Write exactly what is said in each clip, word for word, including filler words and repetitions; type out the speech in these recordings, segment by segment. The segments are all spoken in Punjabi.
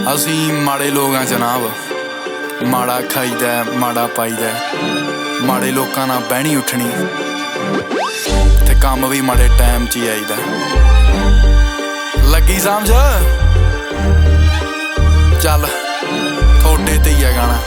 ਅਸੀਂ ਮਾੜੇ ਲੋਕਾਂ ਜਨਾਬ, ਮਾੜਾ ਖਾਈਦਾ ਮਾੜਾ ਪਾਈਦਾ, ਮਾੜੇ ਲੋਕਾਂ ਨਾਲ ਬਹਿਣੀ ਉੱਠਣੀ ਤੇ ਕੰਮ ਵੀ ਮਾੜੇ ਟਾਈਮ 'ਚ ਹੀ ਆਈਦਾ। ਲੱਗੀ ਸਮਝ? ਚੱਲ ਥੋੜੇ ਤੇ ਹੀ ਆ ਗਾਣਾ।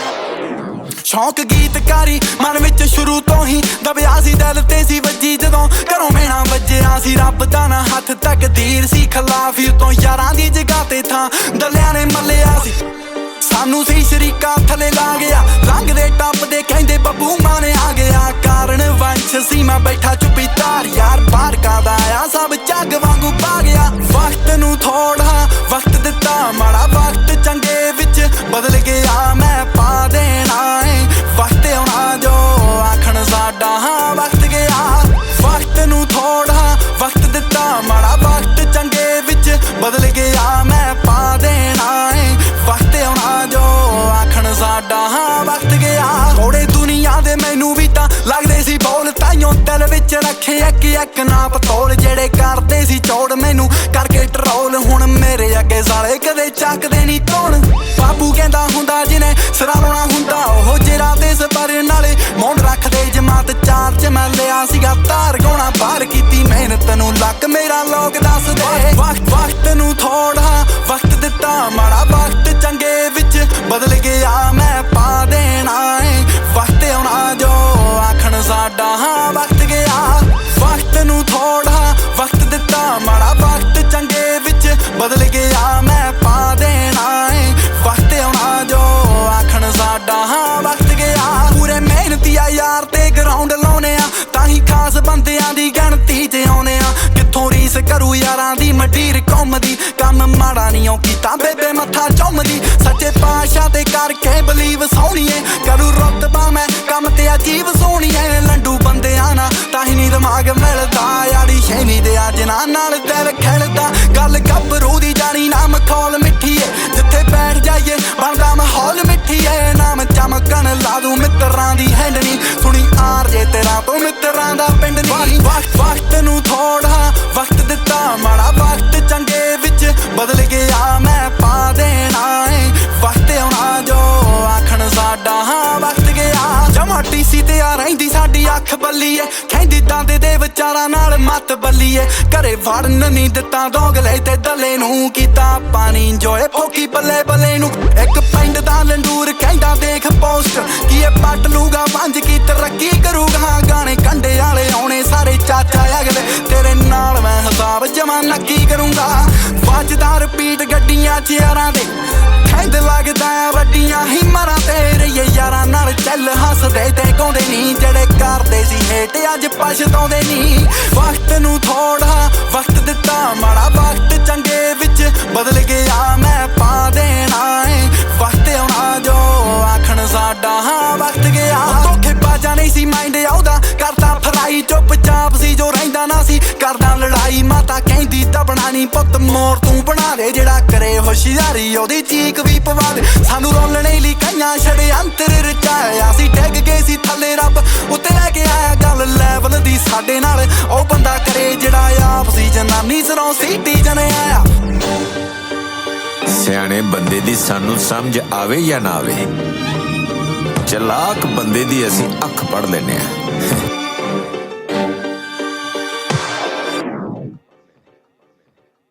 ਸ਼ੌਂਕ ਗੀਤਕਾਰੀ ਮਨ ਵਿੱਚ ਸ਼ੁਰੂ ਤੋਂ ਹੀ ਦਬਿਆ ਸੀ, ਦਿਲ ਤੇ ਸੀ ਵੱਜੀ ਜਦੋਂ ਘਰੋਂ ਮੇਣਾ ਵੱਜਿਆ ਸੀ। ਰੱਬ ਦਾ ਨਾ ਹੱਥ ਤਕਦੀਰ ਸੀ ਖਿਲਾਫ, ਉਤੋਂ ਯਾਰਾਂ ਦੀ ਜਗ੍ਹਾ ਤੇ ਥਾਂ ਦਲਿਆਂ ਨੇ ਮੱਲਿਆ ਸੀ। ਸਾਨੂੰ ਸੀ ਸ਼ਰੀਕਾ ਥੱਲੇ ਲਾ ਗਿਆ, ਲੰਘਦੇ ਟੱਪਦੇ ਕਹਿੰਦੇ ਬੱਬੂ ਮਾਨ ਆ ਗਿਆ। ਕਾਰਨ ਵੰਸ਼ ਸੀ ਮੈਂ ਬੈਠਾ ਚੁੱਪੀ ਧਾਰ, ਯਾਰ ਬਾਹਰ ਕਾਦਾ ਆਇਆ ਸਭ ਝੱਗ ਵਾਂਗੂ ਪਾ ਗਿਆ। ਵਕਤ ਨੂੰ ਥੋੜਾ ਵਕਤ ਦਿੱਤਾ, ਮਾੜਾ ਵਕਤ ਚੰਗੇ ਵਿੱਚ ਬਦਲ ਗਿਆ। ਮੈਂ ਪਾ ਦੇਣਾ ਏ ਵਕਤ ਆਉਣਾ ਜੋ ਆਖਣ ਸਾਡਾ ਹਾਂ ਵਕਤ ਗਿਆ। ਵਕਤ ਨੂੰ ਥੋੜਾ ਵਕਤ ਦਿੱਤਾ, ਮਾੜਾ ਵਕਤ ਚੰਗੇ ਵਿੱਚ ਬਦਲ ਗਿਆ। ਮੈਂ ਪਾ ਦੇਣਾ ਏ ਵਕਤ ਆਉਣਾ ਜੋ ਆਖਣ ਸਾਡਾ ਹਾਂ ਵਕਤ ਗਿਆ। ਥੋੜੇ ਦੁਨੀਆ ਦੇ ਮੈਨੂੰ ਵੀ ਤਾਂ ਲੱਗਦੇ ਸੀ ਬੋਲ, ਤਾਈਓ ਦਿਲ ਵਿੱਚ ਰੱਖੇ ਇੱਕ ਇੱਕ ਨਾ ਪਤੋਲ। ਜਿਹੜੇ ਕਰਦੇ ਸੀ ਚੋੜ ਮੈਨੂੰ ਕਰਕੇ ਟਰੋਲ, ਹੁਣ ਮੇਰੇ ਅੱਗੇ ਸਾਲੇ ਕਦੇ ਚੱਕਦੇ ਨਹੀਂ ਤੋਣ। ਬਾਬੂ ਕਹਿੰਦਾ ਹੁੰਦਾ ਜਿਹਨੇ ਸਿਰਾ ਲਾਉਣਾ ਹੁੰਦਾ, ਉਹ ਜਿਹੜਾ ਦੇ ਸਪਰੇ ਨਾਲੇ ਮੌਨ ਰੱਖਦੇ। ਜਮਾਤ ਚਾਰ ਚ ਮੈਂ ਲਿਆ ਸੀਗਾ ਧਾਰ ਗਾਉਣਾ, ਬਾਹਰ ਕੀਤੀ ਮਿਹਨਤ ਨੂੰ ਲੱਕ ਮੇਰਾ ਲੋਕ ਦੱਸਦੇ। ਵਕਤ ਵਕਤ ਨੂੰ ਥੋੜਾ ਵਕਤ ਦਿੱਤਾ, ਮਾੜਾ ਵਕਤ ਚੰਗੇ ਵਿੱਚ ਬਦਲ ਗਿਆ। ਮੈਂ ਪਾ ਦੇਣਾ ਏ ਵਕਤ ਆਉਣਾ ਜੋ ਆਖਣ ਸਾਡਾ ਹਾਂ ਵਕਤ ਗਿਆ। ਵਕਤ ਨੂੰ ਥੋੜਾ ਵਕਤ ਦਿੱਤਾ, ਮਾੜਾ ਵਕਤ ਚੰਗੇ ਵਿੱਚ ਬਦਲ ਗਿਆ। ਮੈਂ ਪਾ ਦੇਣਾ ਏ ਵਕਤ ਆਉਣਾ ਜੋ ਆਖਣ ਸਾਡਾ ਹਾਂ ਵਕਤ ਗਿਆ। ਪੂਰੇ ਮਿਹਨਤੀ ਆ ਯਾਰ ਤੇ ਗਰਾਊਂਡ ਲਾਉਣੇ ਆ, ਤਾਂ ਹੀ ਖਾਸ ਬੰਦਿਆਂ ਦੀ ਗਿਣਤੀ 'ਚ ਆਉਣੇ ਆ। ਕਿੱਥੋਂ ਰੀਸ ਕਰੂ ਯਾਰਾਂ ਦੀ ਮੰਡੀਰ ਘੁੰਮਦੀ, ਕੰਮ ਮਾੜਾ ਨਹੀਂ ਓ ਕੀਤਾ ਬੇਬੇ ਮੱਥਾ ਚੁੰਮਦੀ। ਸੱਚੇ ਪਾਤਸ਼ਾਹ ਤੇ ਕਰਕੇ ਬਲੀਵ ਸੋਹਣੀਏ, ਕਰੂ ਰੁਤਬਾ ਮੈਂ ਕੰਮ ਤੇ ਅਜੀਬ ਸੋਹਣੀਏ। ਲੰਡੂ ਬੰਦਿਆਂ ਨਾਲ ਤਾਂ ਹੀ ਨਹੀਂ ਦਿਮਾਗ ਮਿਲਦਾ, ਯਾਰੀ ਛੇਵੀਂ ਦੇ ਅੱਜ ਨਾਲ ਦਿਲ ਖਿਲਦਾ। ਗੱਲ ਗੱਭਰੂ ਦੀ ਜਾਣੀ ਨਾ ਮਖੌਲ ਮਿੱਠੀ ਏ, ਜਿੱਥੇ ਬੈਠ ਜਾਈਏ ਬਣਦਾ ਮਾਹੌਲ ਮਿੱਠੀ ਏ। ਨਾਮ ਚਮਕਣ ਲਾ ਦੂੰ ਮਿੱਤਰਾਂ ਦੀ ਹੈਂਡਣੀ, ਸੁਣੀ ਆਰ ਜੇ ਤੇਰਾ ਤੋਂ ਮਿੱਤਰਾਂ ਦਾ ਪਿੰਡ ਨਹੀਂ। ਵਕਤ ਵਕਤ ਨੂੰ ਥੋੜਾ ਵਕਤ ਦਿੱਤਾ, ਮਾੜਾ ਵਕਤ ਚੰਗੇ ਵਿੱਚ ਬਦਲ ਗਿਆ। ਮੈਂ ਪਾ ਦੇਣਾ ਏ ਵਕਤ ਆਉਣਾ ਜੋ ਆਖਣ ਸਾਡਾ ਹਾਂ ਵਕਤ ਗਿਆ। ਜਮਾਟੀ ਸੀ ਤੇ ਆ ਰਹਿੰਦੀ ਸਾਡੀ ਅੱਖ ਬੱਲੀ ਏ, ਕਹਿੰਦੀ ਦਾਂਦੇ ਦੇ ਵਿਚਾਰਾਂ ਨਾਲ ਮੱਤ ਬੱਲੀ ਏ। ਘਰੇ ਵੜਨ ਨਹੀਂ ਦਿੱਤਾ ਦੋਗਲੇ ਤੇ ਦਲੇ ਨੂੰ, ਕੀਤਾ ਪਾਣੀ ਇੰਜੋਏ ਫੋਕੀ ਬੱਲੇ ਬੱਲੇ ਨੂੰ। ਇੱਕ ਪਿੰਡ ਦਾ ਲੰਡੂਰ ਕਹਿੰਦਾ ਦੇਖ ਪੋਸਟ, ਕੀ ਇਹ ਪੱਟ ਲੂਗਾ ਪੰਜ ਕੀ ਤਰੱਕੀ ਕਰੂਗਾ। ਗਾਣੇ ਕੰਡੇ ਵਾਲੇ ਆਉਣੇ ਸਾਰੇ ਚਾਚਾ ਅਗਲੇ, ਤੇਰੇ ਨਾਲ ਮੈਂ ਹਿਸਾਬ ਜਮਾ ਨੱਕੀ ਕਰੂੰਗਾ। ਵੱਜਦਾ ਰਿਪੀਟ ਗੱਡੀਆਂ ਚੇਅਰਾਂ ਦੇ, ਖੈਂਦ ਲੱਗਦਾ ਆ ਵੱਡੀਆਂ ਹਿੰਮਰਾਂ ਤੇ। ਰਹੀਏ ਯਾਰਾਂ ਨਾਲ ਚੱਲ ਹੱਸਦੇ ਤੇ ਗਾਉਂਦੇ ਨਹੀਂ, ਜਿਹੜੇ ਕਰਦੇ ਸੀ ਹੇਠ ਅੱਜ ਪਛਤਾਉਂਦੇ ਨਹੀਂ। ਵਕਤ ਨੂੰ ਥੋੜਾ ਵਕਤ ਦਿੱਤਾ, ਮਾੜਾ ਵਕਤ ਚੰਗੇ ਵਿੱਚ ਬਦਲ ਗਿਆ। ਮੈਂ ਪਾ ਦੇਣਾ ਏ ਵਕਤ ਆਉਣਾ ਜੋ ਆਖਣ ਸਾਡਾ ਹਾਂ ਵਕਤ ਗਿਆ। ਧੋਖੇ ਬਾਜਾ ਨਹੀਂ ਸੀ ਮਾਈਂਡ ਆਉਦਾ, ਕਰਦਾ ਫਰਾਈ ਚੁੱਪ ਚਾਪ ਸੀ ਜੋ ਰਹਿੰਦਾ ਨਾ ਸੀ ਕਰਦਾ ਲੜਾਈ। ਮਾਤਾ ਕਹਿੰਦੀ ਦਬਣਾ ਨਹੀਂ ਪੁੱਤ ਮੋਰ ਤੂੰ ਬਣਾ ਦੇ, ਜਿਹੜਾ ਕਰੇ ਹੁਸ਼ਿਆਰੀ ਉਹਦੀ ਚੀਕ ਵੀ ਪਵਾ ਦੇ। ਸਾਨੂੰ ਰੋਲਣੇ ਲਈ ਕਈਆਂ ਛੜੇ ਅੰਤਰ ਰਚਾਇਆ ਸੀ, ਡਿੱਗ ਗਏ ਸੀ ਥੱਲੇ ਰੱਬ ਉੱਤੇ ਲੈ ਕੇ ਆਇਆ। ਗੱਲ ਲੈਵਲ ਦੀ ਸਾਡੇ ਨਾਲ ਉਹ ਬੰਦਾ ਕਰੇ ਜਿਹੜਾ ਆਪ ਸੀ ਜਨਾਨੀ ਸਰੋਂ ਸੀਟੀ ਜਨੇ ਆਇਆ। ਸਿਆਣੇ ਬੰਦੇ ਦੀ ਸਾਨੂੰ ਸਮਝ ਆਵੇ ਜਾਂ ਨਾ ਆਵੇ, ਚਲਾਕ ਬੰਦੇ ਦੀ ਅਸੀਂ ਅੱਖ ਪੜ੍ਹ ਲੈਂਦੇ ਆ।